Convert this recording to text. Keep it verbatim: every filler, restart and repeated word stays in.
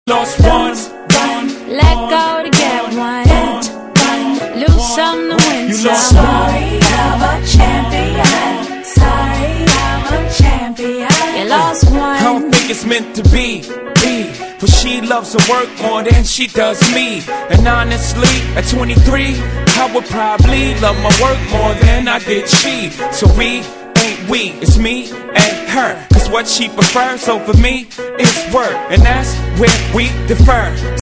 lost one, let go to get one, lose some to win some. Sorry, I'm a champion. Sorry, I'm a champion. You lost one. I don't think it's meant to be, be. For she loves her work more than she does me. And honestly, at twenty-three, I would probably love my work more than I did she. So we ain't we, it's me and her. Cause what she prefers over me is work, and that's where we differ.